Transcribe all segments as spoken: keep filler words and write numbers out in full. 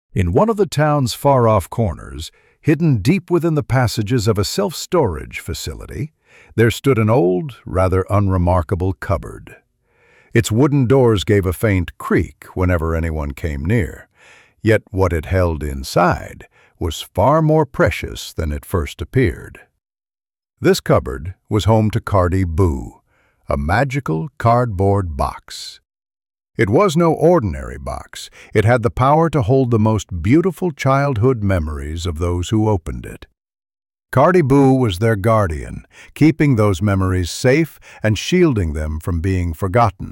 In one of the town's far-off corners, hidden deep within the passages of a self-storage facility, there stood an old, rather unremarkable cupboard. Its wooden doors gave a faint creak whenever anyone came near, yet what it held inside was far more precious than it first appeared. This cupboard was home to Cardi Boo, a magical cardboard box. It was no ordinary box. It had the power to hold the most beautiful childhood memories of those who opened it. Cardi Boo was their guardian, keeping those memories safe and shielding them from being forgotten.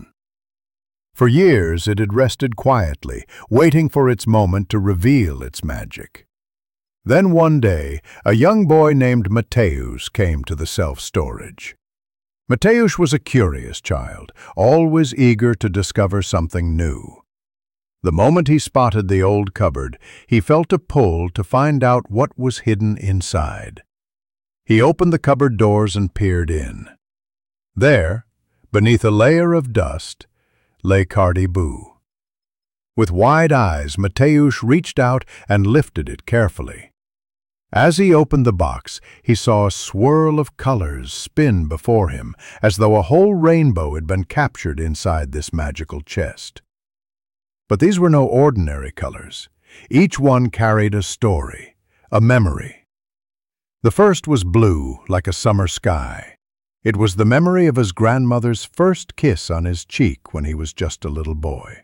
For years it had rested quietly, waiting for its moment to reveal its magic. Then one day, a young boy named Mateusz came to the self-storage. Mateusz was a curious child, always eager to discover something new. The moment he spotted the old cupboard, he felt a pull to find out what was hidden inside. He opened the cupboard doors and peered in. There, beneath a layer of dust, lay Cardi Boo. With wide eyes, Mateusz reached out and lifted it carefully. As he opened the box, he saw a swirl of colors spin before him, as though a whole rainbow had been captured inside this magical chest. But these were no ordinary colors. Each one carried a story, a memory. The first was blue, like a summer sky. It was the memory of his grandmother's first kiss on his cheek when he was just a little boy.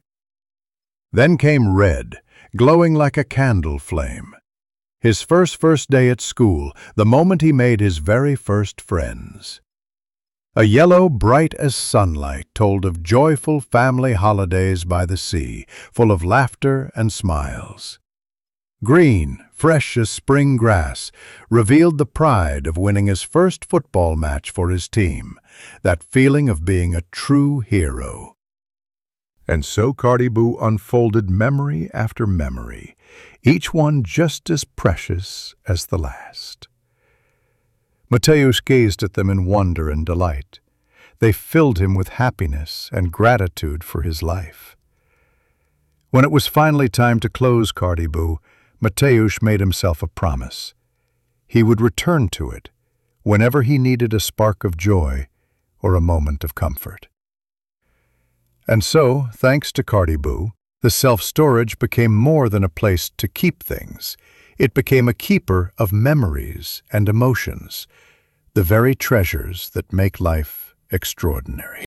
Then came red, glowing like a candle flame. His first first day at school, the moment he made his very first friends. A yellow, bright as sunlight, told of joyful family holidays by the sea, full of laughter and smiles. Green, fresh as spring grass, revealed the pride of winning his first football match for his team, that feeling of being a true hero. And so Cardi Boo unfolded memory after memory, each one just as precious as the last. Mateusz gazed at them in wonder and delight. They filled him with happiness and gratitude for his life. When it was finally time to close Cardi Boo, Mateusz made himself a promise. He would return to it whenever he needed a spark of joy or a moment of comfort. And so, thanks to Cardi Boo, the self-storage became more than a place to keep things. It became a keeper of memories and emotions, the very treasures that make life extraordinary.